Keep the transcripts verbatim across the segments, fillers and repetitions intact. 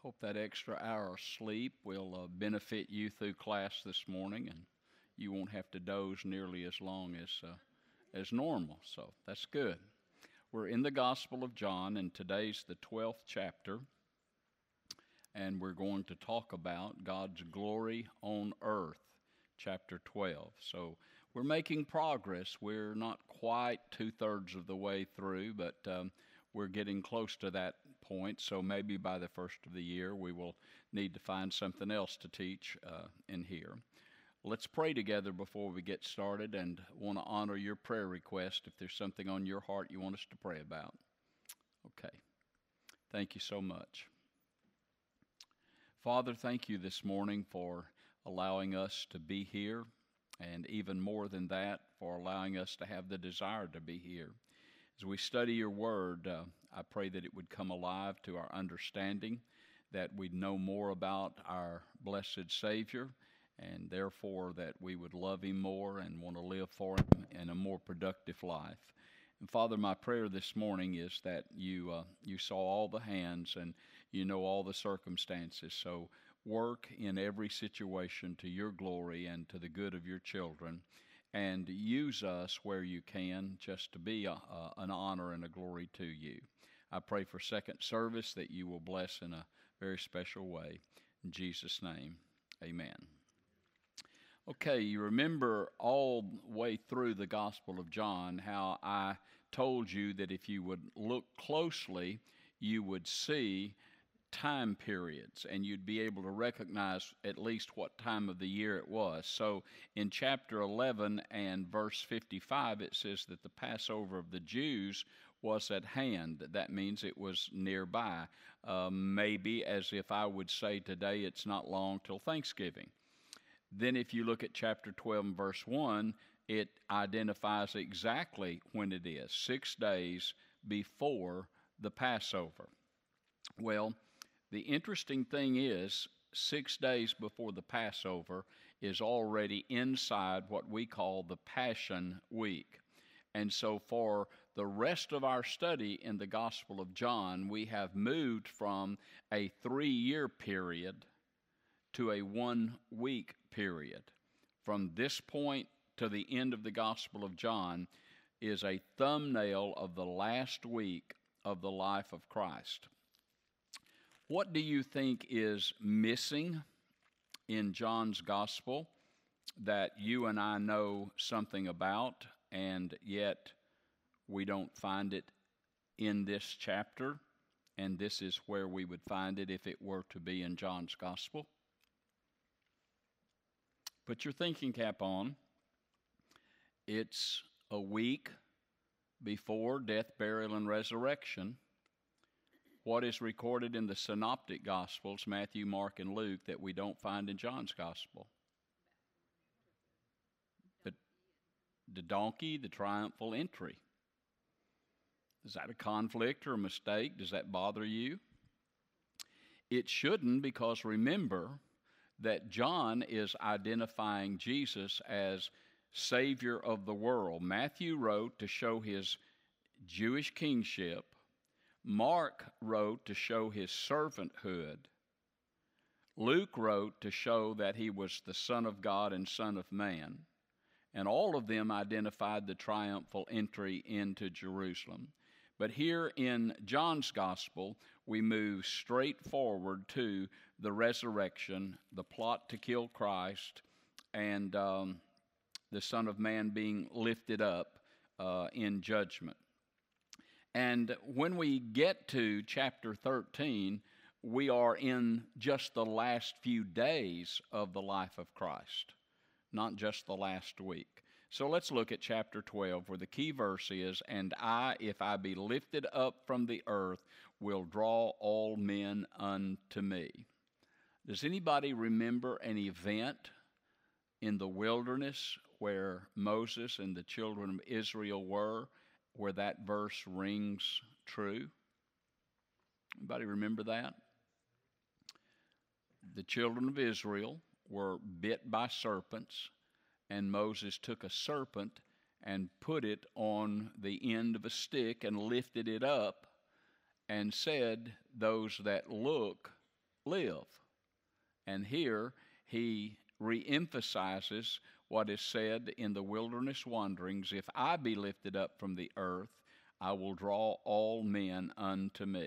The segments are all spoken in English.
Hope that extra hour of sleep will uh, benefit you through class this morning, and you won't have to doze nearly as long as uh, as normal. So that's good. We're in the Gospel of John, and today's the twelfth chapter, and we're going to talk about God's glory on earth, chapter twelve. So we're making progress. We're not quite two thirds of the way through, but um, we're getting close to that point. So maybe by the first of the year, we will need to find something else to teach uh, in here. Let's pray together before we get started, and want to honor your prayer request if there's something on your heart you want us to pray about. Okay. Thank you so much. Father, thank you this morning for allowing us to be here, and even more than that, for allowing us to have the desire to be here. As we study your word, uh, I pray that it would come alive to our understanding, that we'd know more about our blessed Savior, and therefore that we would love him more and want to live for him in a more productive life. And Father, my prayer this morning is that you uh, you saw all the hands and you know all the circumstances. So work in every situation to your glory and to the good of your children, and use us where you can, just to be a, a, an honor and a glory to you. I pray for second service that you will bless in a very special way. In Jesus' name, amen. Okay, you remember all the way through the Gospel of John how I told you that if you would look closely, you would see time periods, and you'd be able to recognize at least what time of the year it was. So in chapter eleven and verse fifty-five, it says that the Passover of the Jews was at hand. That means it was nearby. Uh, maybe as if I would say today, it's not long till Thanksgiving. Then if you look at chapter twelve and verse one, it identifies exactly when it is, six days before the Passover. Well, the interesting thing is, six days before the Passover is already inside what we call the Passion Week. And so for the rest of our study in the Gospel of John, we have moved from a three-year period to a one-week period. From this point to the end of the Gospel of John is a thumbnail of the last week of the life of Christ. What do you think is missing in John's Gospel that you and I know something about, and yet we don't find it in this chapter, and this is where we would find it if it were to be in John's Gospel? Put your thinking cap on. It's a week before death, burial, and resurrection. What is recorded in the Synoptic Gospels, Matthew, Mark, and Luke, that we don't find in John's Gospel? The, the donkey, the triumphal entry. Is that a conflict or a mistake? Does that bother you? It shouldn't, because remember that John is identifying Jesus as Savior of the world. Matthew wrote to show his Jewish kingship. Mark wrote to show his servanthood. Luke wrote to show that he was the Son of God and Son of Man. And all of them identified the triumphal entry into Jerusalem. But here in John's Gospel, we move straight forward to the resurrection, the plot to kill Christ, and um, the Son of Man being lifted up uh, in judgment. And when we get to chapter thirteen, we are in just the last few days of the life of Christ, not just the last week. So let's look at chapter twelve, where the key verse is, "And I, if I be lifted up from the earth, will draw all men unto me." Does anybody remember an event in the wilderness where Moses and the children of Israel were, where that verse rings true? Anybody remember that? The children of Israel were bit by serpents, and Moses took a serpent and put it on the end of a stick and lifted it up and said, "Those that look live. And here he reemphasizes what is said in the wilderness wanderings, if I be lifted up from the earth, I will draw all men unto me.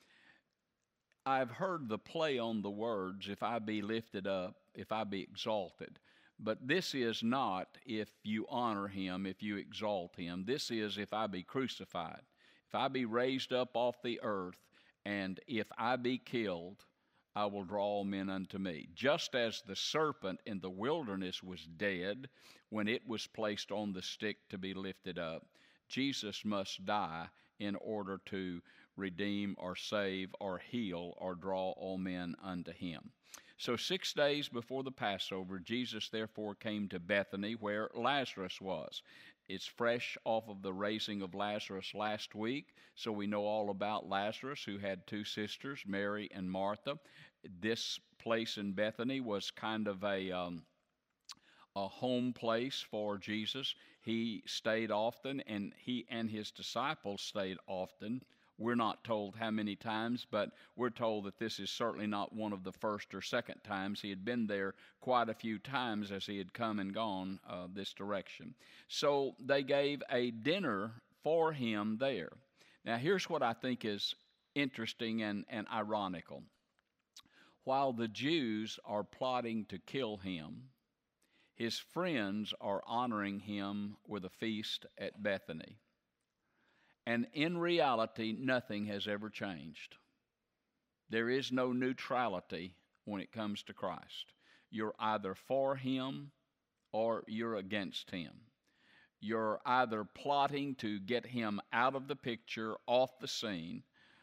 I've heard the play on the words, if I be lifted up, if I be exalted. But this is not if you honor him, if you exalt him. This is if I be crucified, if I be raised up off the earth, and if I be killed, I will draw all men unto me. Just as the serpent in the wilderness was dead when it was placed on the stick to be lifted up, Jesus must die in order to redeem or save or heal or draw all men unto him. So six days before the Passover, Jesus therefore came to Bethany where Lazarus was. It's fresh off of the raising of Lazarus last week, so we know all about Lazarus, who had two sisters, Mary and Martha. This place in Bethany was kind of a, um, a home place for Jesus. He stayed often, and he and his disciples stayed often. We're not told how many times, but we're told that this is certainly not one of the first or second times. He had been there quite a few times as he had come and gone uh, this direction. So they gave a dinner for him there. Now, here's what I think is interesting and, and ironical. While the Jews are plotting to kill him, his friends are honoring him with a feast at Bethany. And in reality, nothing has ever changed. There is no neutrality when it comes to Christ. You're either for him or you're against him. You're either plotting to get him out of the picture, off the scene,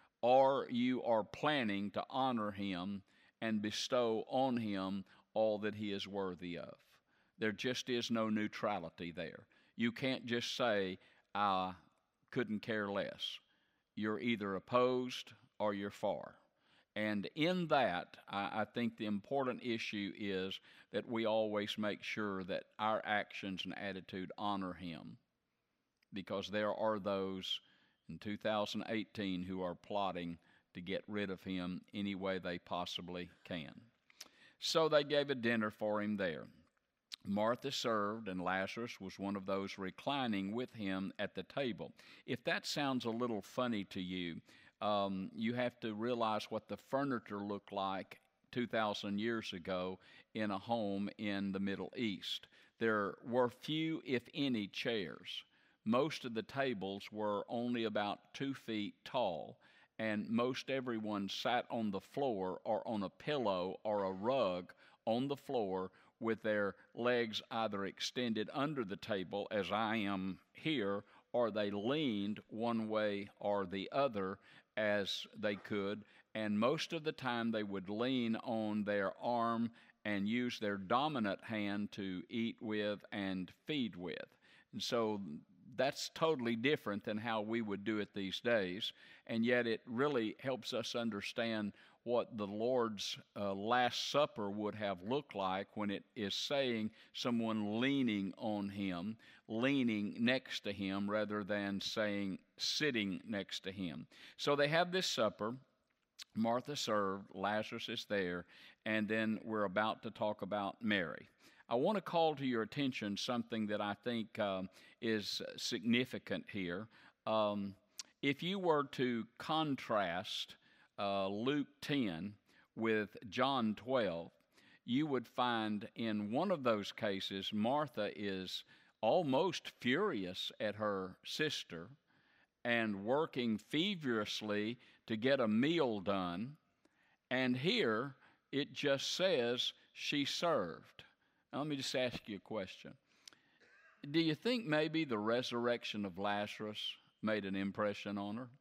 or you are planning to honor him and bestow on him all that he is worthy of. There just is no neutrality there. You can't just say, I couldn't care less. You're either opposed or you're for. And in that, I, I think the important issue is that we always make sure that our actions and attitude honor him, because there are those in two thousand eighteen who are plotting to get rid of him any way they possibly can. So they gave a dinner for him there. Martha served, and Lazarus was one of those reclining with him at the table. If that sounds a little funny to you, um, you have to realize what the furniture looked like two thousand years ago in a home in the Middle East. There were few, if any, chairs. Most of the tables were only about two feet tall, and most everyone sat on the floor or on a pillow or a rug on the floor with their legs either extended under the table, as I am here, or they leaned one way or the other as they could. And most of the time they would lean on their arm and use their dominant hand to eat with and feed with. And so that's totally different than how we would do it these days. And yet it really helps us understand what the Lord's uh, Last Supper would have looked like when it is saying someone leaning on him, leaning next to him, rather than saying sitting next to him. So they have this supper. Martha served, Lazarus is there, and then we're about to talk about Mary. I want to call to your attention something that I think um, is significant here. Um, if you were to contrast Uh, Luke ten with John twelve, you would find in one of those cases, Martha is almost furious at her sister and working feverishly to get a meal done. And here it just says she served. Now, let me just ask you a question. Do you think maybe the resurrection of Lazarus made an impression on her?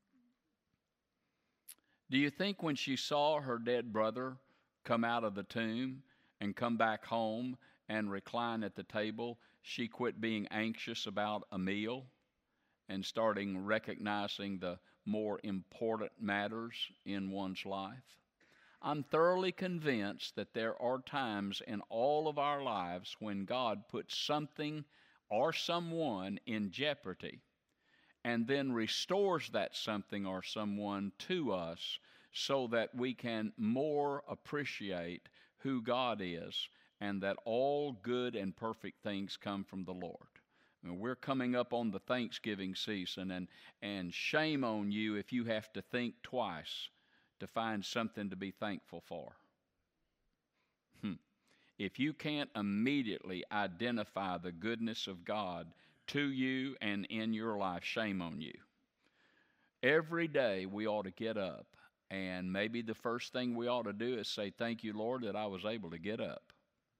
Do you think when she saw her dead brother come out of the tomb and come back home and recline at the table, she quit being anxious about a meal and starting recognizing the more important matters in one's life? I'm thoroughly convinced that there are times in all of our lives when God puts something or someone in jeopardy and then restores that something or someone to us so that we can more appreciate who God is and that all good and perfect things come from the Lord. I mean, we're coming up on the Thanksgiving season, and, and shame on you if you have to think twice to find something to be thankful for. Hmm. If you can't immediately identify the goodness of God to you and in your life, shame on you. Every day we ought to get up, and maybe the first thing we ought to do is say, thank you, Lord, that I was able to get up.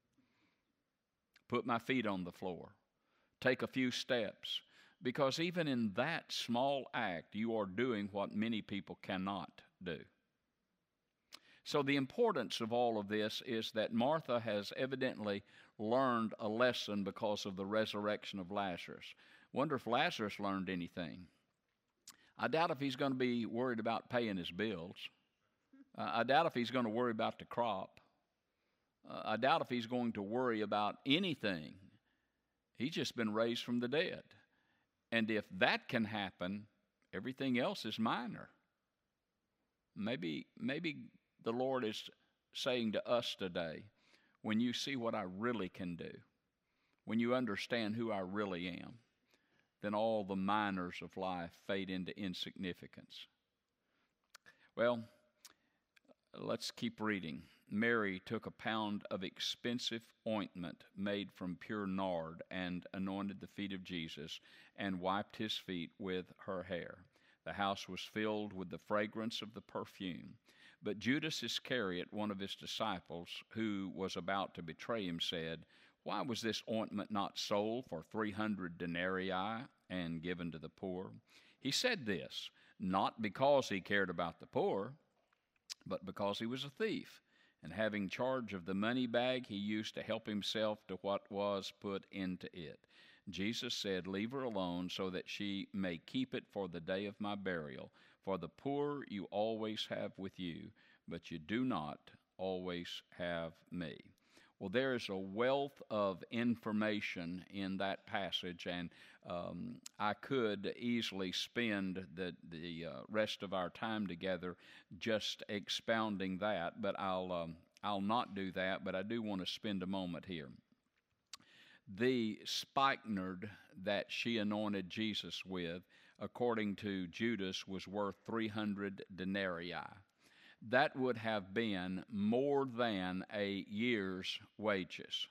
Put my feet on the floor. Take a few steps. Because even in that small act, you are doing what many people cannot do. So the importance of all of this is that Martha has evidently learned a lesson because of the resurrection of Lazarus. Wonder if Lazarus learned anything. I doubt if he's going to be worried about paying his bills. Uh, I doubt if he's going to worry about the crop. Uh, I doubt if he's going to worry about anything. He's just been raised from the dead. And if that can happen, everything else is minor. Maybe, maybe the Lord is saying to us today, when you see what I really can do, when you understand who I really am, then all the minors of life fade into insignificance. Well, let's keep reading. Mary took a pound of expensive ointment made from pure nard and anointed the feet of Jesus and wiped his feet with her hair. The house was filled with the fragrance of the perfume. But Judas Iscariot, one of his disciples, who was about to betray him, said, "Why was this ointment not sold for three hundred denarii and given to the poor?" He said this, not because he cared about the poor, but because he was a thief. And having charge of the money bag, he used to help himself to what was put into it. Jesus said, "Leave her alone so that she may keep it for the day of my burial. For the poor you always have with you, but you do not always have me." Well, there is a wealth of information in that passage, and um, I could easily spend the, the uh, rest of our time together just expounding that, but I'll, um, I'll not do that, but I do want to spend a moment here. The spikenard that she anointed Jesus with, according to Judas, was worth three hundred denarii. That would have been more than a year's wages.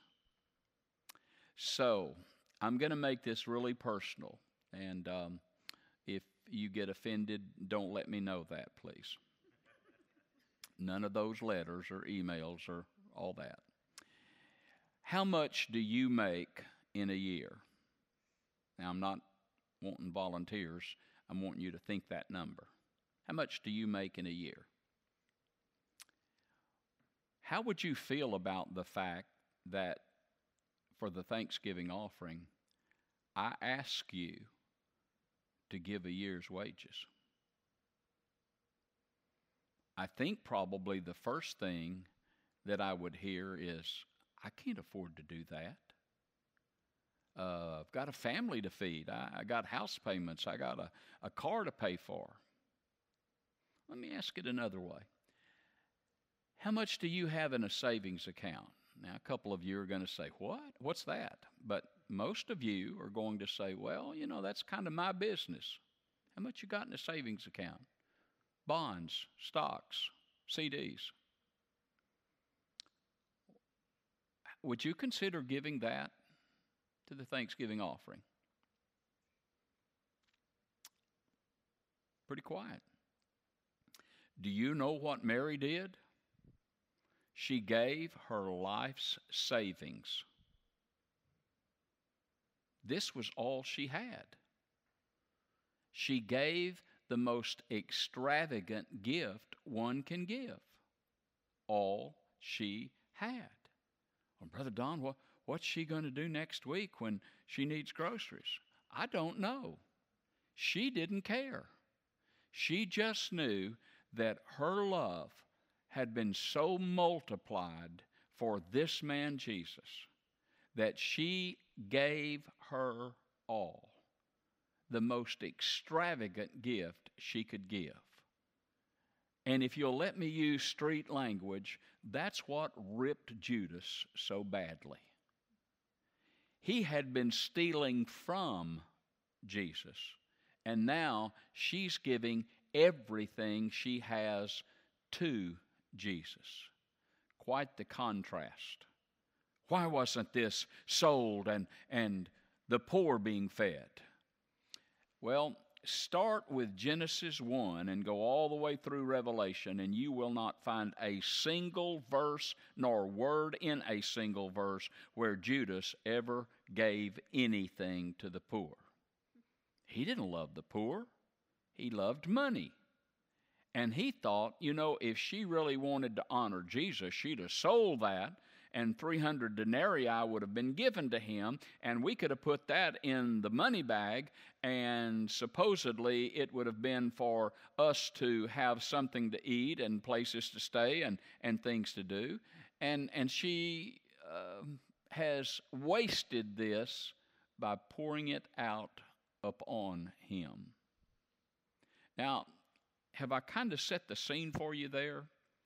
So, I'm going to make this really personal, and um, if you get offended, don't let me know that, please. None of those letters or emails or all that. How much do you make in a year? Now, I'm not wanting volunteers. I'm wanting you to think that number. How much do you make in a year? How would you feel about the fact that for the Thanksgiving offering, I ask you to give a year's wages? I think probably the first thing that I would hear is, I can't afford to do that. Uh, I've got a family to feed. I, I got house payments. I got a, a car to pay for. Let me ask it another way. How much do you have in a savings account? Now, a couple of you are going to say, what? What's that? But most of you are going to say, well, you know, that's kind of my business. How much you got in a savings account? Bonds, stocks, C Ds. Would you consider giving that to the Thanksgiving offering? Pretty quiet. Do you know what Mary did? She gave her life's savings. This was all she had. She gave the most extravagant gift one can give. All she had. Well, Brother Don, what, what's she going to do next week when she needs groceries? I don't know. She didn't care. She just knew that her love had been so multiplied for this man Jesus that she gave her all, the most extravagant gift she could give. And if you'll let me use street language, that's what ripped Judas so badly. He had been stealing from Jesus, and now she's giving everything she has to Jesus. Quite the contrast. Why wasn't this sold and, and the poor being fed? Well, start with Genesis one and go all the way through Revelation, and you will not find a single verse nor word in a single verse where Judas ever gave anything to the poor. He didn't love the poor. He loved money. And he thought, you know, if she really wanted to honor Jesus, she'd have sold that, and three hundred denarii would have been given to him, and we could have put that in the money bag, and supposedly it would have been for us to have something to eat and places to stay and, and things to do. And, and she uh, has wasted this by pouring it out upon him. Now, have I kind of set the scene for you there?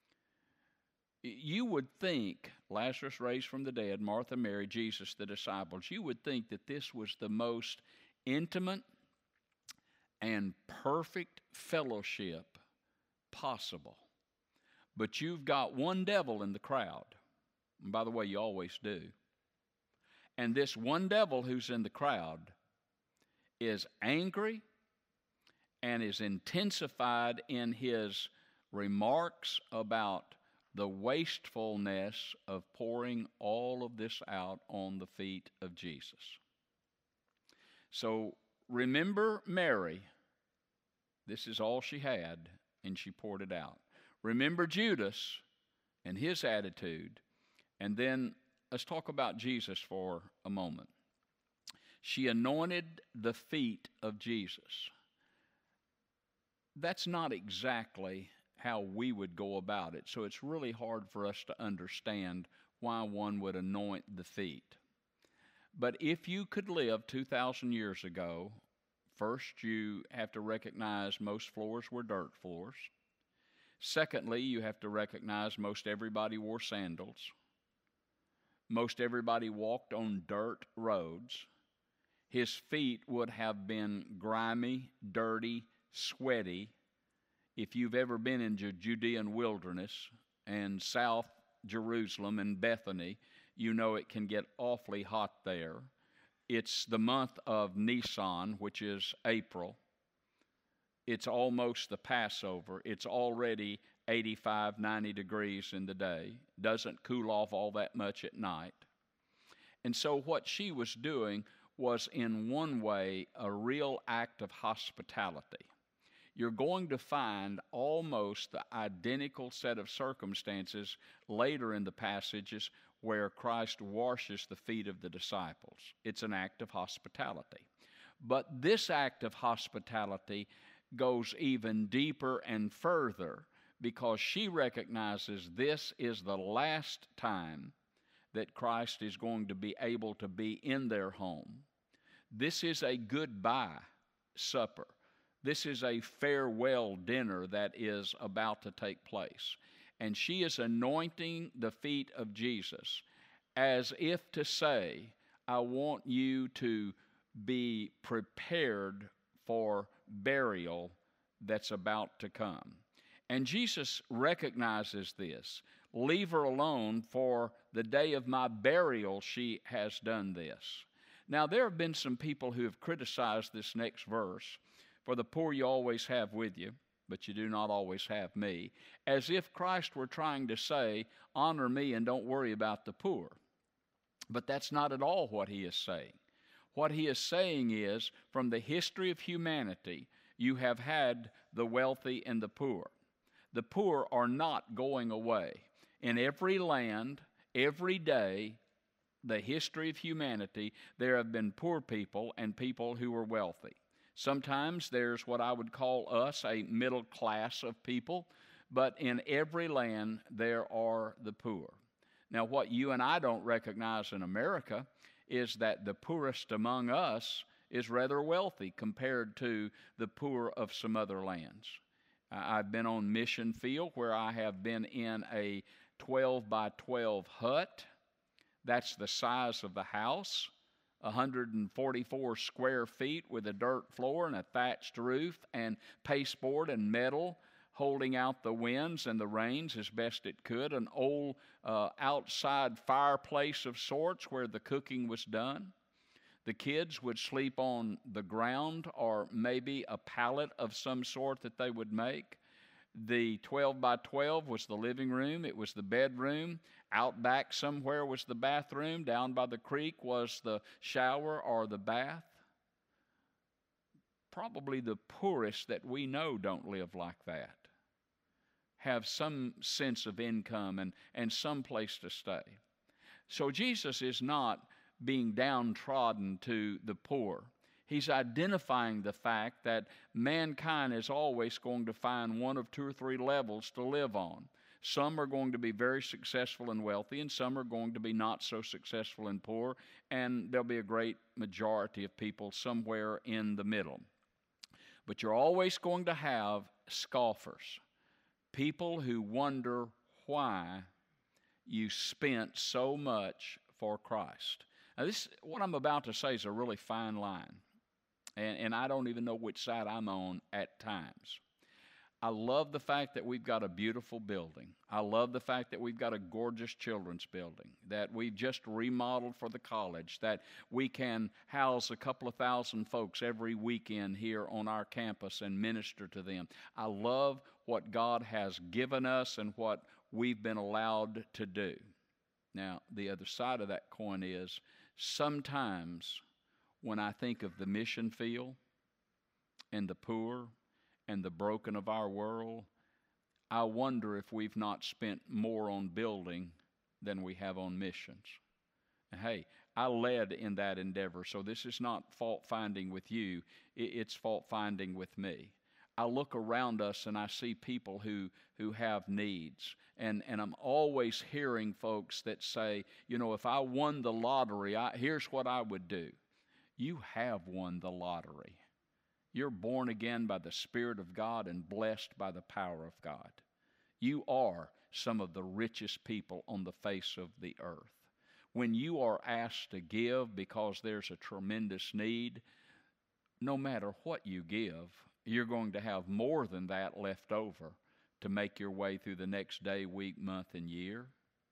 You would think, Lazarus raised from the dead, Martha, Mary, Jesus, the disciples, you would think that this was the most intimate and perfect fellowship possible. But you've got one devil in the crowd. And by the way, you always do. And this one devil who's in the crowd is angry and is intensified in his remarks about the wastefulness of pouring all of this out on the feet of Jesus. So remember Mary. This is all she had, and she poured it out. Remember Judas and his attitude, and then let's talk about Jesus for a moment. She anointed the feet of Jesus. That's not exactly how we would go about it, so it's really hard for us to understand why one would anoint the feet. But if you could live two thousand years ago, first you have to recognize most floors were dirt floors. Secondly, you have to recognize most everybody wore sandals. Most everybody walked on dirt roads. His feet would have been grimy, dirty, sweaty. If you've ever been in the Judean wilderness and South Jerusalem and Bethany, you know it can get awfully hot there. It's the month of Nisan, which is April. It's almost the Passover. It's already eighty-five, ninety degrees in the day. Doesn't cool off all that much at night. And so what she was doing was in one way a real act of hospitality. You're going to find almost the identical set of circumstances later in the passages where Christ washes the feet of the disciples. It's an act of hospitality. But this act of hospitality goes even deeper and further because she recognizes this is the last time that Christ is going to be able to be in their home. This is a goodbye supper. This is a farewell dinner that is about to take place. And she is anointing the feet of Jesus as if to say, I want you to be prepared for burial that's about to come. And Jesus recognizes this. Leave her alone, for the day of my burial she has done this. Now, there have been some people who have criticized this next verse. For the poor you always have with you, but you do not always have me, as if Christ were trying to say, honor me and don't worry about the poor. But that's not at all what he is saying. What he is saying is, from the history of humanity, you have had the wealthy and the poor. The poor are not going away. In every land, every day, the history of humanity, there have been poor people and people who were wealthy. Sometimes there's what I would call us a middle class of people, but in every land there are the poor. Now, what you and I don't recognize in America is that the poorest among us is rather wealthy compared to the poor of some other lands. I- I've been on mission field where I have been in a twelve by twelve hut. That's the size of the house, one hundred forty-four square feet with a dirt floor and a thatched roof and pasteboard and metal holding out the winds and the rains as best it could. An old uh, outside fireplace of sorts where the cooking was done. The kids would sleep on the ground or maybe a pallet of some sort that they would make. The twelve by twelve was the living room. It was the bedroom. Out back somewhere was the bathroom. Down by the creek was the shower or the bath. Probably the poorest that we know don't live like that. Have some sense of income and, and some place to stay. So Jesus is not being downtrodden to the poor. He's identifying the fact that mankind is always going to find one of two or three levels to live on. Some are going to be very successful and wealthy, and some are going to be not so successful and poor, and there'll be a great majority of people somewhere in the middle. But you're always going to have scoffers, people who wonder why you spent so much for Christ. Now, this, what I'm about to say is a really fine line, and, and I don't even know which side I'm on at times. I love the fact that we've got a beautiful building. I love the fact that we've got a gorgeous children's building, that we've just remodeled for the college, that we can house a couple of thousand folks every weekend here on our campus and minister to them. I love what God has given us and what we've been allowed to do. Now, the other side of that coin is sometimes when I think of the mission field and the poor and the broken of our world, I wonder if we've not spent more on building than we have on missions. And hey, I led in that endeavor, so this is not fault finding with you, it's fault finding with me. I look around us and I see people who, who have needs. And, and I'm always hearing folks that say, you know, if I won the lottery, I, here's what I would do. You have won the lottery. You're born again by the Spirit of God and blessed by the power of God. You are some of the richest people on the face of the earth. When you are asked to give because there's a tremendous need, no matter what you give, you're going to have more than that left over to make your way through the next day, week, month, and year.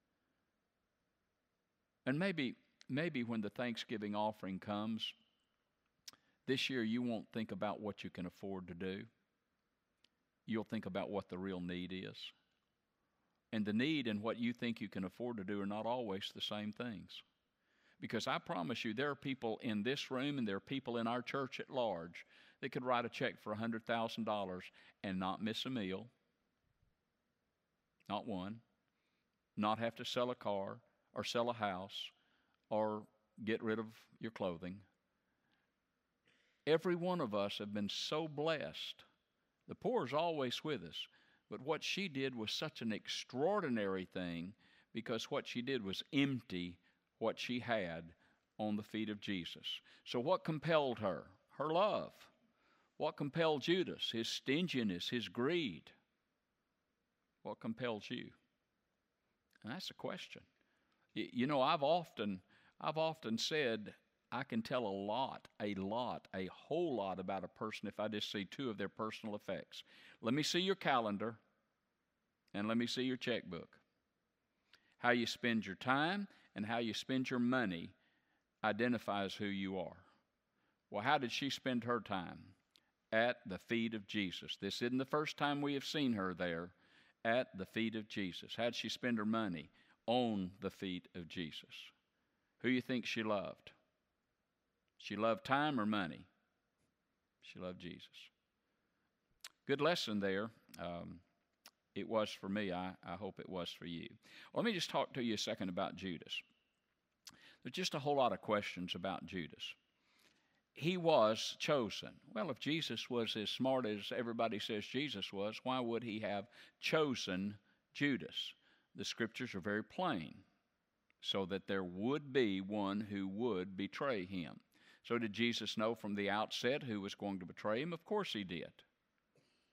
And maybe, maybe when the Thanksgiving offering comes, this year you won't think about what you can afford to do. You'll think about what the real need is. And the need and what you think you can afford to do are not always the same things. Because I promise you, there are people in this room and there are people in our church at large that could write a check for one hundred thousand dollars and not miss a meal, not one, not have to sell a car or sell a house or get rid of your clothing. Every one of us have been so blessed. The poor is always with us, but what she did was such an extraordinary thing because what she did was empty what she had on the feet of Jesus. So what compelled her? Her love. What compelled Judas? His stinginess, his greed. What compels you? And that's a question. You know, I've often, I've often said I can tell a lot, a lot, a whole lot about a person if I just see two of their personal effects. Let me see your calendar and let me see your checkbook. How you spend your time and how you spend your money identifies who you are. Well, how did she spend her time? At the feet of Jesus. This isn't the first time we have seen her there. At the feet of Jesus. How did she spend her money? On the feet of Jesus. Who you think she loved? She loved time or money? She loved Jesus. Good lesson there. Um, it was for me. I, I hope it was for you. Well, let me just talk to you a second about Judas. There's just a whole lot of questions about Judas. He was chosen. Well, if Jesus was as smart as everybody says Jesus was, why would he have chosen Judas? The scriptures are very plain, so that there would be one who would betray him. So did Jesus know from the outset who was going to betray him? Of course he did.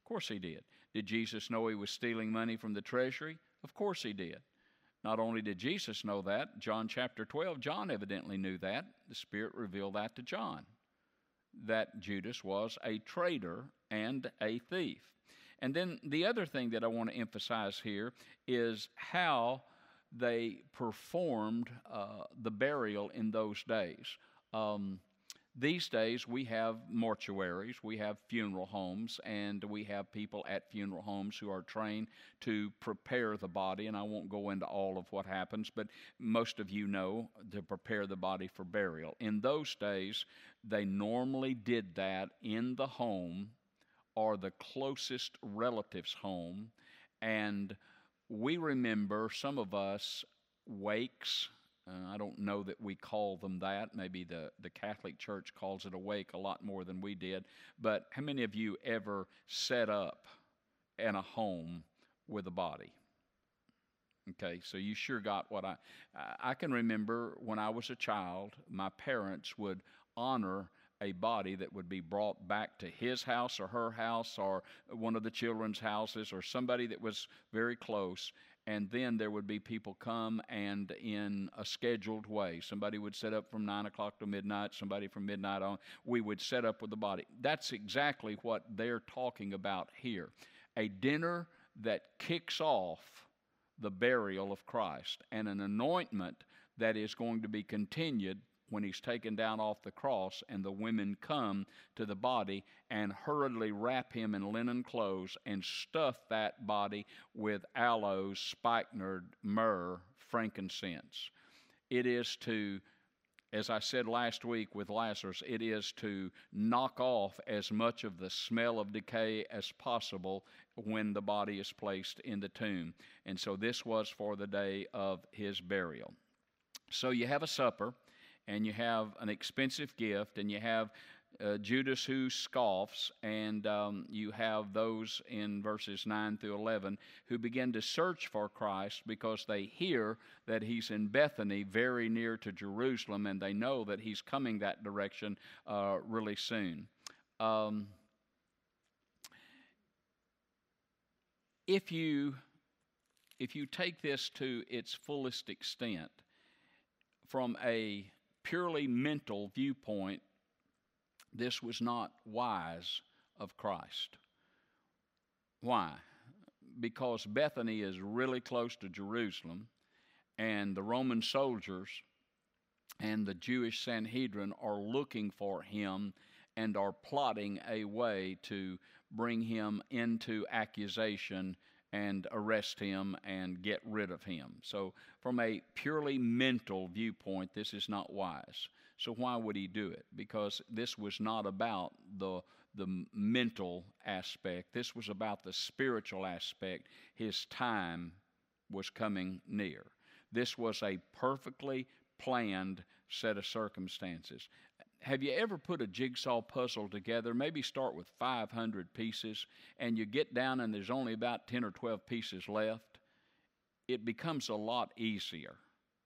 Of course he did. Did Jesus know he was stealing money from the treasury? Of course he did. Not only did Jesus know that, John chapter twelve, John evidently knew that. The Spirit revealed that to John, that Judas was a traitor and a thief. And then the other thing that I want to emphasize here is how they performed uh, the burial in those days. Um, These days, we have mortuaries, we have funeral homes, and we have people at funeral homes who are trained to prepare the body, and I won't go into all of what happens, but most of you know to prepare the body for burial. In those days, they normally did that in the home or the closest relative's home, and we remember, some of us, wakes. Uh, I don't know that we call them that. Maybe the, the Catholic Church calls it a wake a lot more than we did. But how many of you ever set up in a home with a body? Okay, so you sure got what I... I can remember when I was a child, my parents would honor a body that would be brought back to his house or her house or one of the children's houses or somebody that was very close. And then there would be people come, and in a scheduled way, somebody would set up from nine o'clock to midnight, somebody from midnight on, we would set up with the body. That's exactly what they're talking about here. A dinner that kicks off the burial of Christ, and an anointment that is going to be continued when he's taken down off the cross, and the women come to the body and hurriedly wrap him in linen clothes and stuff that body with aloes, spikenard, myrrh, frankincense. It is to, as I said last week with Lazarus, it is to knock off as much of the smell of decay as possible when the body is placed in the tomb. And so this was for the day of his burial. So you have a supper, and you have an expensive gift, and you have uh, Judas who scoffs, and um, you have those in verses nine through eleven who begin to search for Christ because they hear that he's in Bethany, very near to Jerusalem, and they know that he's coming that direction uh, really soon. Um, if you if you take this to its fullest extent, from a purely mental viewpoint, this was not wise of Christ. Why? Because Bethany is really close to Jerusalem, and the Roman soldiers and the Jewish Sanhedrin are looking for him and are plotting a way to bring him into accusation and arrest him and get rid of him. So from a purely mental viewpoint, this is not wise. So why would he do it? Because this was not about the, the mental aspect. This was about the spiritual aspect. His time was coming near. This was a perfectly planned set of circumstances. Have you ever put a jigsaw puzzle together? Maybe start with five hundred pieces, and you get down and there's only about ten or twelve pieces left. It becomes a lot easier.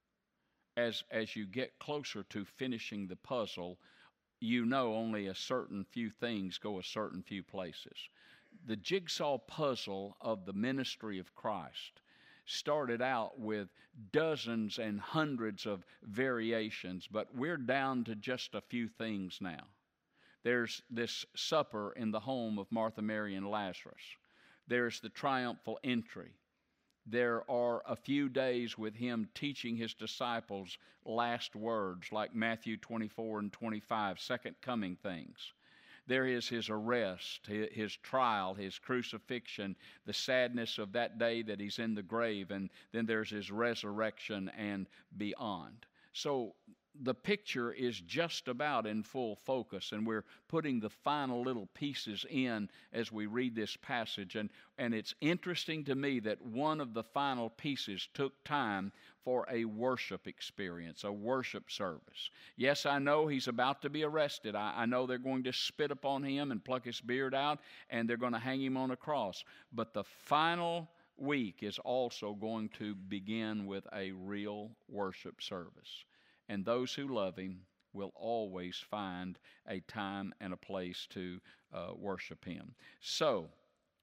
As, as you get closer to finishing the puzzle, you know only a certain few things go a certain few places. The jigsaw puzzle of the ministry of Christ started out with dozens and hundreds of variations, but we're down to just a few things now. There's this supper in the home of Martha, Mary, and Lazarus. There's the triumphal entry. There are a few days with him teaching his disciples last words like Matthew twenty-four and twenty-five, second coming things. There is his arrest, his trial, his crucifixion, the sadness of that day that he's in the grave, and then there's his resurrection and beyond. So the picture is just about in full focus, and we're putting the final little pieces in as we read this passage. And, and it's interesting to me that one of the final pieces took time for a worship experience, a worship service. Yes, I know he's about to be arrested. I, I know they're going to spit upon him and pluck his beard out, and they're going to hang him on a cross. But the final week is also going to begin with a real worship service. And those who love him will always find a time and a place to uh, worship him. So,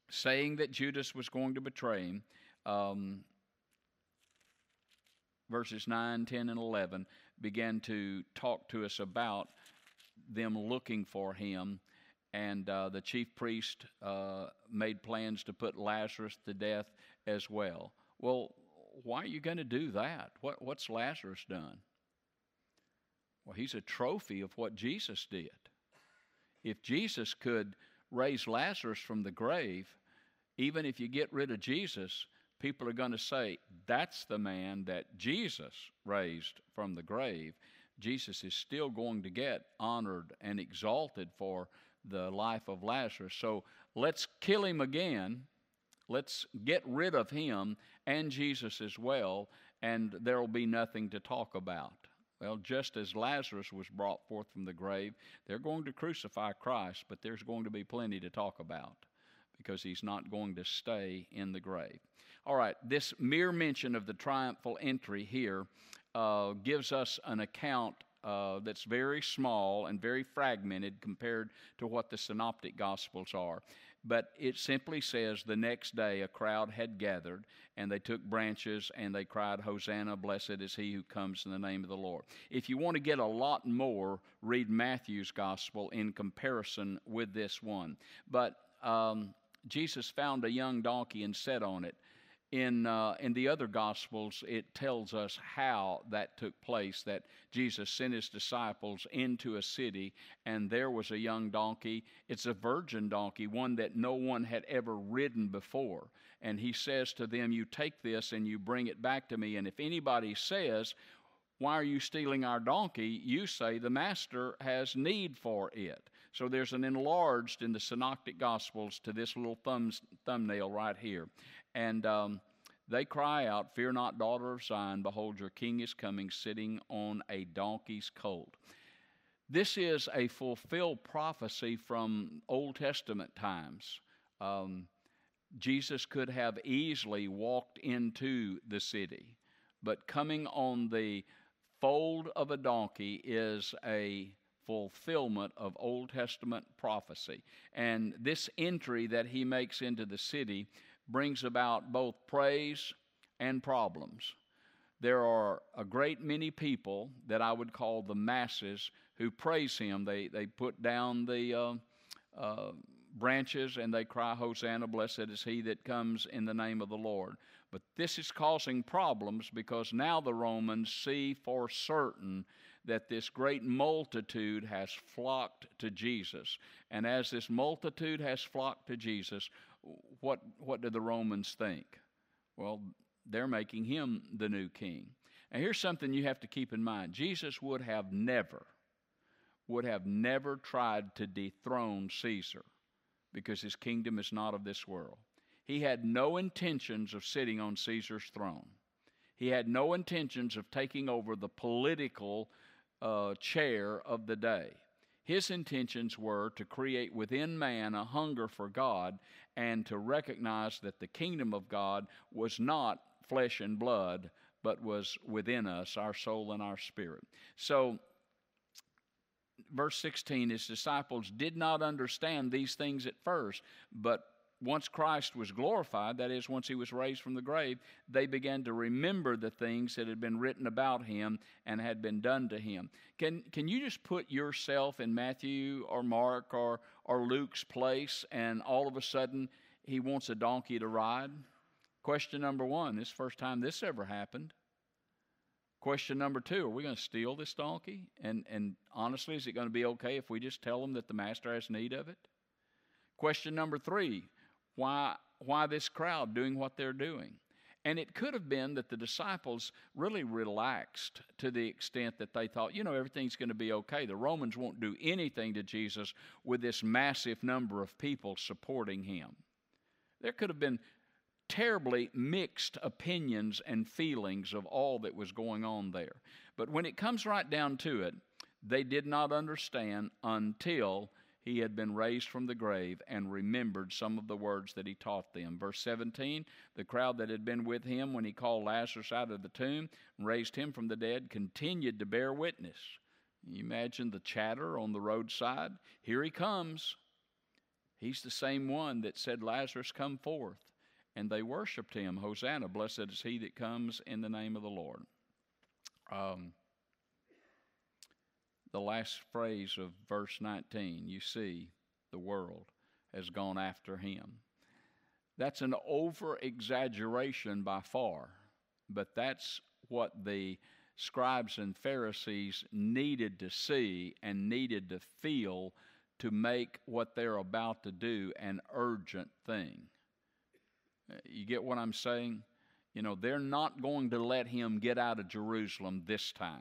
saying that Judas was going to betray him. Um, verses nine, ten, and eleven began to talk to us about them looking for him. And uh, the chief priest uh, made plans to put Lazarus to death as well. Well, why are you going to do that? What, what's Lazarus done? Well, he's a trophy of what Jesus did. If Jesus could raise Lazarus from the grave, even if you get rid of Jesus, people are going to say, that's the man that Jesus raised from the grave. Jesus is still going to get honored and exalted for the life of Lazarus. So let's kill him again. Let's get rid of him and Jesus as well, and there will be nothing to talk about. Well, just as Lazarus was brought forth from the grave, they're going to crucify Christ, but there's going to be plenty to talk about because he's not going to stay in the grave. All right, this mere mention of the triumphal entry here uh, gives us an account uh, that's very small and very fragmented compared to what the synoptic gospels are. But it simply says the next day a crowd had gathered, and they took branches and they cried, Hosanna, blessed is he who comes in the name of the Lord. If you want to get a lot more, read Matthew's gospel in comparison with this one. But um, Jesus found a young donkey and sat on it. In, uh, in the other Gospels, it tells us how that took place, that Jesus sent his disciples into a city, and there was a young donkey. It's a virgin donkey, one that no one had ever ridden before. And he says to them, you take this and you bring it back to me, and if anybody says, why are you stealing our donkey? You say the master has need for it. So there's an enlarged in the synoptic Gospels to this little thumbs, thumbnail right here. And um, they cry out, fear not, daughter of Zion, behold, your king is coming, sitting on a donkey's colt. This is a fulfilled prophecy from Old Testament times. Um, Jesus could have easily walked into the city, but coming on the fold of a donkey is a fulfillment of Old Testament prophecy. And this entry that he makes into the city brings about both praise and problems. There are a great many people that I would call the masses who praise him. They they put down the uh, uh, branches and they cry, Hosanna, blessed is he that comes in the name of the Lord. But this is causing problems because now the Romans see for certain that this great multitude has flocked to Jesus. And as this multitude has flocked to Jesus, what what do the Romans think? Well, they're making him the new king. And here's something you have to keep in mind. Jesus would have never, would have never tried to dethrone Caesar because his kingdom is not of this world. He had no intentions of sitting on Caesar's throne. He had no intentions of taking over the political uh, chair of the day. His intentions were to create within man a hunger for God and to recognize that the kingdom of God was not flesh and blood, but was within us, our soul and our spirit. So, verse sixteen, his disciples did not understand these things at first, but once Christ was glorified, that is, once he was raised from the grave, they began to remember the things that had been written about him and had been done to him. Can can you just put yourself in Matthew or Mark or, or Luke's place, and all of a sudden he wants a donkey to ride? Question number one, this is the first time this ever happened. Question number two, are we going to steal this donkey? And, and honestly, is it going to be okay if we just tell them that the master has need of it? Question number three, Why, why this crowd doing what they're doing? And it could have been that the disciples really relaxed to the extent that they thought, you know, everything's going to be okay. The Romans won't do anything to Jesus with this massive number of people supporting him. There could have been terribly mixed opinions and feelings of all that was going on there. But when it comes right down to it, they did not understand until he had been raised from the grave and remembered some of the words that he taught them. Verse seventeen, the crowd that had been with him when he called Lazarus out of the tomb and raised him from the dead continued to bear witness. You imagine the chatter on the roadside. Here he comes. He's the same one that said, Lazarus, come forth. And they worshiped him. Hosanna, blessed is he that comes in the name of the Lord. Um, the last phrase of verse nineteen, you see, the world has gone after him. That's an over-exaggeration by far, but that's what the scribes and Pharisees needed to see and needed to feel to make what they're about to do an urgent thing. You get what I'm saying? You know, they're not going to let him get out of Jerusalem this time.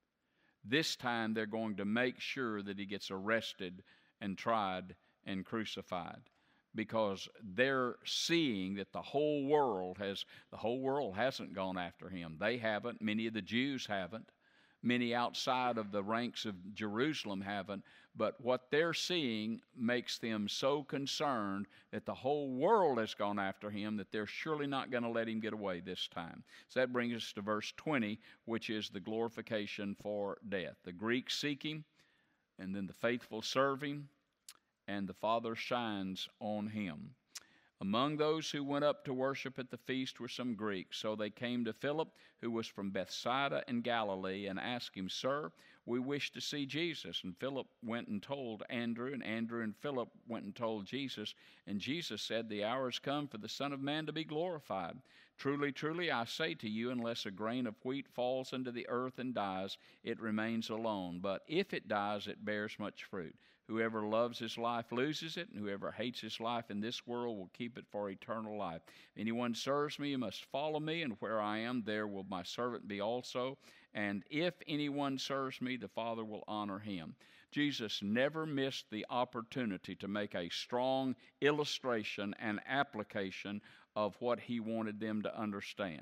This time they're going to make sure that he gets arrested and tried and crucified, because they're seeing that the whole world has, the whole world hasn't gone after him. They haven't. Many of the Jews haven't. Many outside of the ranks of Jerusalem haven't. But what they're seeing makes them so concerned that the whole world has gone after him that they're surely not going to let him get away this time. So that brings us to verse twenty, which is the glorification for death. The Greeks seek him, and then the faithful serve him, and the Father shines on him. Among those who went up to worship at the feast were some Greeks. So they came to Philip, who was from Bethsaida in Galilee, and asked him, Sir, we wish to see Jesus. And Philip went and told Andrew, and Andrew and Philip went and told Jesus. And Jesus said, The hour has come for the Son of Man to be glorified. Truly, truly, I say to you, unless a grain of wheat falls into the earth and dies, it remains alone. But if it dies, it bears much fruit. Whoever loves his life loses it, and whoever hates his life in this world will keep it for eternal life. If anyone serves me, he must follow me, and where I am, there will my servant be also. And if anyone serves me, the Father will honor him. Jesus never missed the opportunity to make a strong illustration and application of what he wanted them to understand.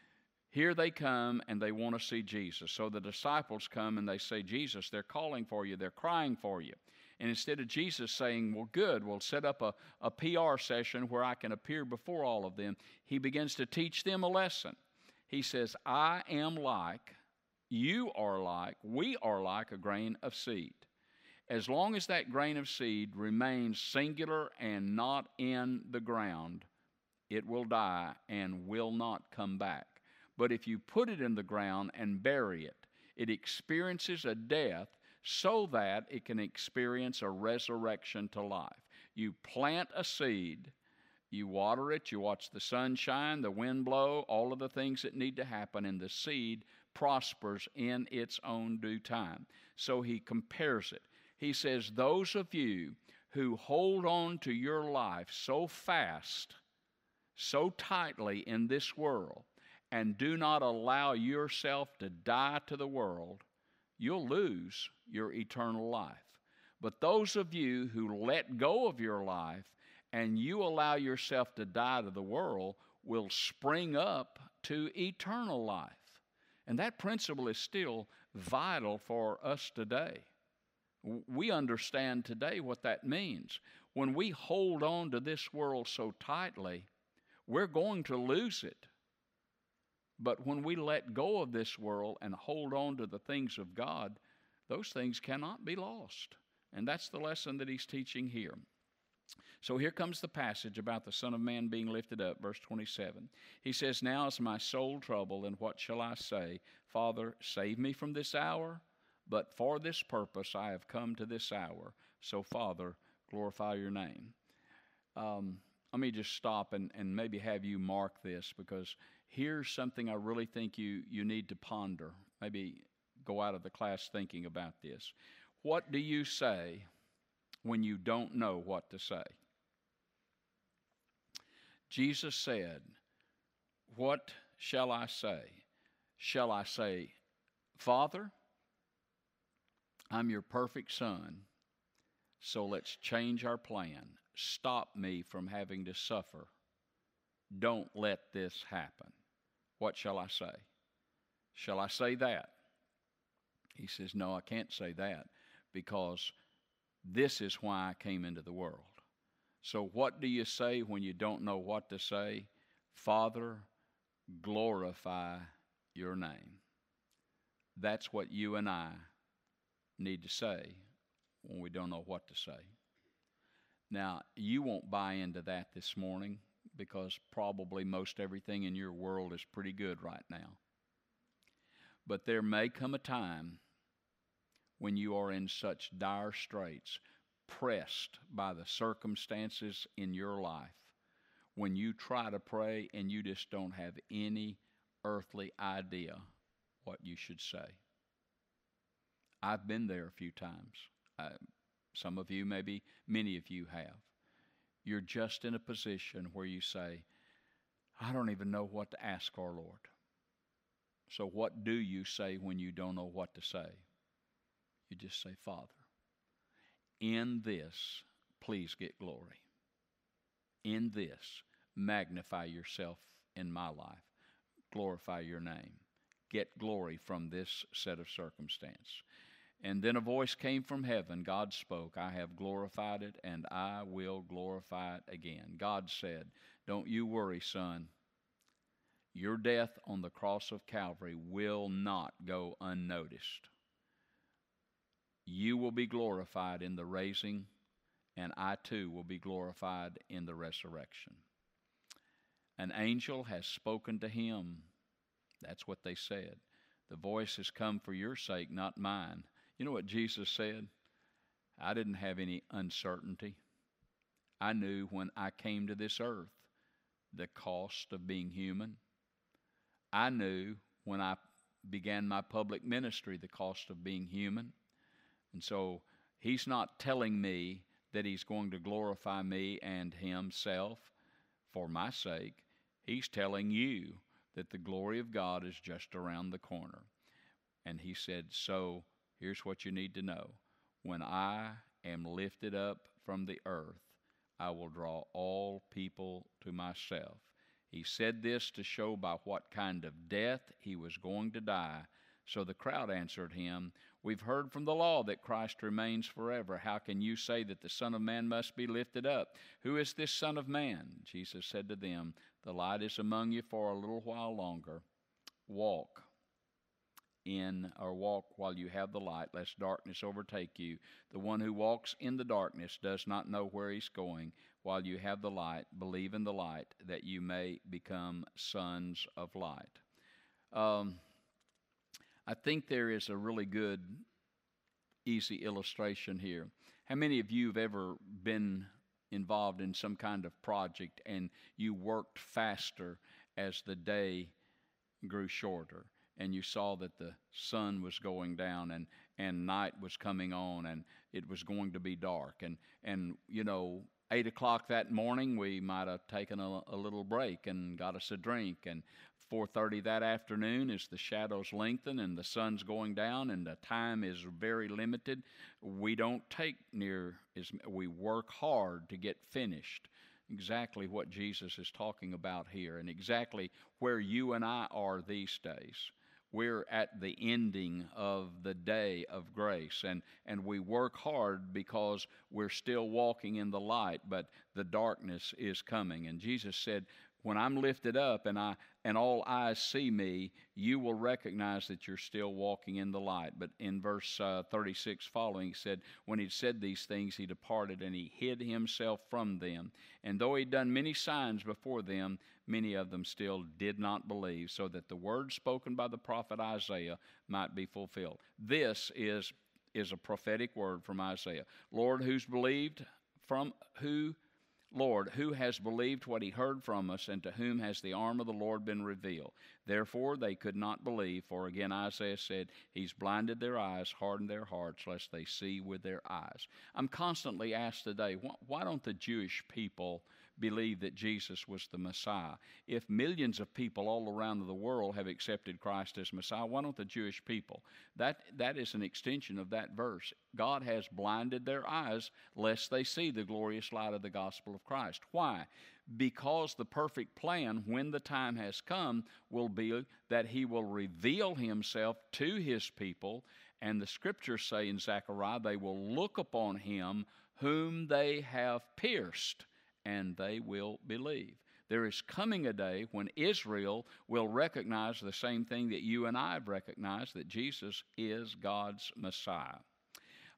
Here they come and they want to see Jesus. So the disciples come and they say, Jesus, they're calling for you, they're crying for you. And instead of Jesus saying, well, good, we'll set up a, a P R session where I can appear before all of them, he begins to teach them a lesson. He says, I am like, you are like, we are like a grain of seed. As long as that grain of seed remains singular and not in the ground, it will die and will not come back. But if you put it in the ground and bury it, it experiences a death so that it can experience a resurrection to life. You plant a seed, you water it, you watch the sun shine, the wind blow, all of the things that need to happen, and the seed prospers in its own due time. So he compares it. He says, those of you who hold on to your life so fast, so tightly in this world, and do not allow yourself to die to the world, you'll lose your eternal life. But those of you who let go of your life and you allow yourself to die to the world will spring up to eternal life. And that principle is still vital for us today. We understand today what that means. When we hold on to this world so tightly, we're going to lose it. But when we let go of this world and hold on to the things of God, those things cannot be lost. And that's the lesson that he's teaching here. So here comes the passage about the Son of Man being lifted up, verse twenty-seven. He says, Now is my soul troubled, and what shall I say? Father, save me from this hour, but for this purpose I have come to this hour. So, Father, glorify your name. Um, let me just stop and, and maybe have you mark this, because here's something I really think you, you need to ponder. Maybe go out of the class thinking about this. What do you say when you don't know what to say? Jesus said, What shall I say? Shall I say, Father, I'm your perfect son, so let's change our plan. Stop me from having to suffer. Don't let this happen. What shall I say? Shall I say that? He says, no, I can't say that, because this is why I came into the world. So what do you say when you don't know what to say? Father, glorify your name. That's what you and I need to say when we don't know what to say. Now, you won't buy into that this morning because probably most everything in your world is pretty good right now. But there may come a time when you are in such dire straits, pressed by the circumstances in your life, when you try to pray and you just don't have any earthly idea what you should say. I've been there a few times. Uh, some of you, maybe many of you have. You're just in a position where you say, I don't even know what to ask our Lord. So what do you say when you don't know what to say? You just say, Father, in this, please get glory. In this, magnify yourself in my life. Glorify your name. Get glory from this set of circumstance. And then a voice came from heaven. God spoke, I have glorified it, and I will glorify it again. God said, don't you worry, son. Your death on the cross of Calvary will not go unnoticed. You will be glorified in the raising, and I too will be glorified in the resurrection. An angel has spoken to him. That's what they said. The voice has come for your sake, not mine. You know what Jesus said? I didn't have any uncertainty. I knew when I came to this earth the cost of being human. I knew when I began my public ministry the cost of being human. And so he's not telling me that he's going to glorify me and himself for my sake. He's telling you that the glory of God is just around the corner. And he said, so here's what you need to know. When I am lifted up from the earth, I will draw all people to myself. He said this to show by what kind of death he was going to die. So the crowd answered him, we've heard from the law that Christ remains forever. How can you say that the Son of Man must be lifted up? Who is this Son of Man? Jesus said to them, the light is among you for a little while longer. Walk in, or walk while you have the light, lest darkness overtake you. The one who walks in the darkness does not know where he's going. While you have the light, believe in the light, that you may become sons of light. Um, I think there is a really good, easy illustration here. How many of you have ever been involved in some kind of project and you worked faster as the day grew shorter, and you saw that the sun was going down and, and night was coming on and it was going to be dark? And, and you know, eight o'clock that morning, we might have taken a, a little break and got us a drink. And four thirty that afternoon, as the shadows lengthen and the sun's going down and the time is very limited, we don't take near as we work hard to get finished. Exactly what Jesus is talking about here, and exactly where you and I are these days. We're at the ending of the day of grace, and, and we work hard because we're still walking in the light, but the darkness is coming. And Jesus said, when I'm lifted up and I and all eyes see me, you will recognize that you're still walking in the light. But in verse uh, thirty-six following, he said, when he'd said these things, he departed and he hid himself from them. And though he'd done many signs before them, many of them still did not believe, so that the word spoken by the prophet Isaiah might be fulfilled. This is, is a prophetic word from Isaiah. Lord, who's believed from who? Lord, who has believed what he heard from us, and to whom has the arm of the Lord been revealed? Therefore they could not believe, for again Isaiah said, he's blinded their eyes, hardened their hearts, lest they see with their eyes. I'm constantly asked today, why don't the Jewish people believe that Jesus was the Messiah? If millions of people all around the world have accepted Christ as Messiah, why don't the Jewish people? That, that is an extension of that verse. God has blinded their eyes lest they see the glorious light of the gospel of Christ. Why? Because the perfect plan, when the time has come, will be that he will reveal himself to his people, and the scriptures say in Zechariah, they will look upon him whom they have pierced, and they will believe. There is coming a day when Israel will recognize the same thing that you and I have recognized, that Jesus is God's Messiah.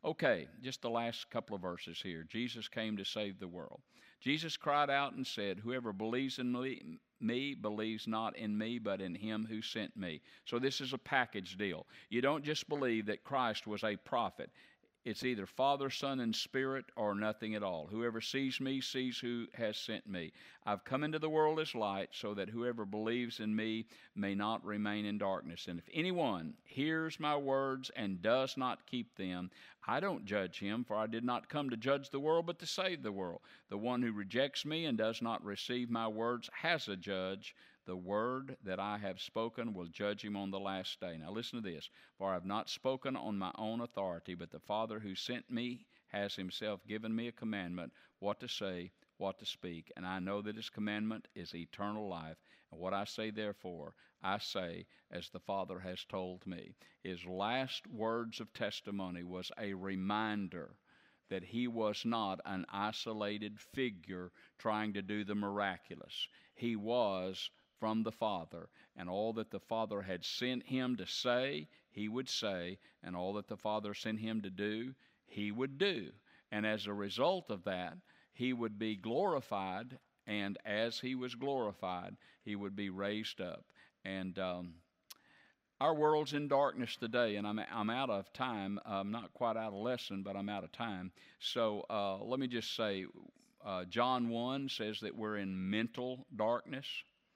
Okay, just the last couple of verses here. Jesus came to save the world. Jesus cried out and said, "Whoever believes in me, me believes not in me, but in him who sent me." So this is a package deal. You don't just believe that Christ was a prophet. It's either Father, Son, and Spirit, or nothing at all. Whoever sees me sees who has sent me. I've come into the world as light, so that whoever believes in me may not remain in darkness. And if anyone hears my words and does not keep them, I don't judge him, for I did not come to judge the world, but to save the world. The one who rejects me and does not receive my words has a judge. The word that I have spoken will judge him on the last day. Now listen to this. For I have not spoken on my own authority, but the Father who sent me has himself given me a commandment, what to say, what to speak. And I know that his commandment is eternal life. And what I say, therefore, I say as the Father has told me. His last words of testimony was a reminder that he was not an isolated figure trying to do the miraculous. He was from the Father, and all that the Father had sent him to say, he would say, and all that the Father sent him to do, he would do. And as a result of that, he would be glorified, and as he was glorified, he would be raised up. And um, our world's in darkness today, and I'm, I'm out of time. I'm not quite out of lesson, but I'm out of time. So uh, let me just say, uh, John one says that we're in mental darkness.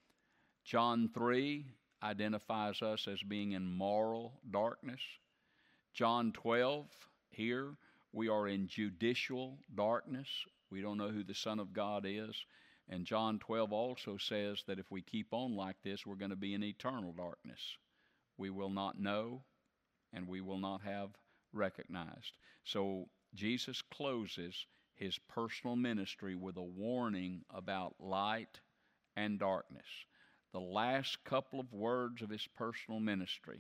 John three identifies us as being in moral darkness. John twelve, here, we are in judicial darkness. We don't know who the Son of God is. And John twelve also says that if we keep on like this, we're going to be in eternal darkness. We will not know, and we will not have recognized. So Jesus closes his personal ministry with a warning about light and darkness. The last couple of words of his personal ministry.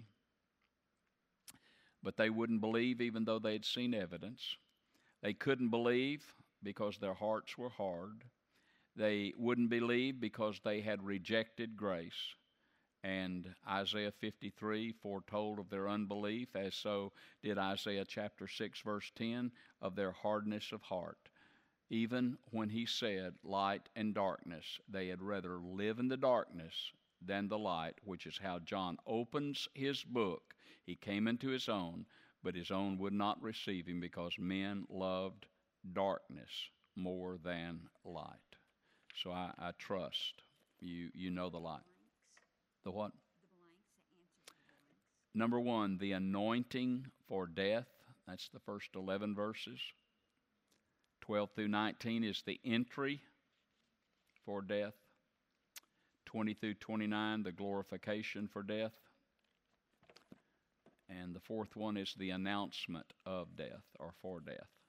But they wouldn't believe even though they had seen evidence. They couldn't believe because their hearts were hard. They wouldn't believe because they had rejected grace. And Isaiah fifty-three foretold of their unbelief, as so did Isaiah chapter six, verse ten, of their hardness of heart. Even when he said light and darkness, they had rather live in the darkness than the light, which is how John opens his book. He came into his own, but his own would not receive him because men loved darkness more than light. So I, I trust you, you know the light. The what? Number one, the anointing for death. That's the first eleven verses. twelve through nineteen is the entry for death. twenty through twenty-nine, the glorification for death. And the fourth one is the announcement of death or for death.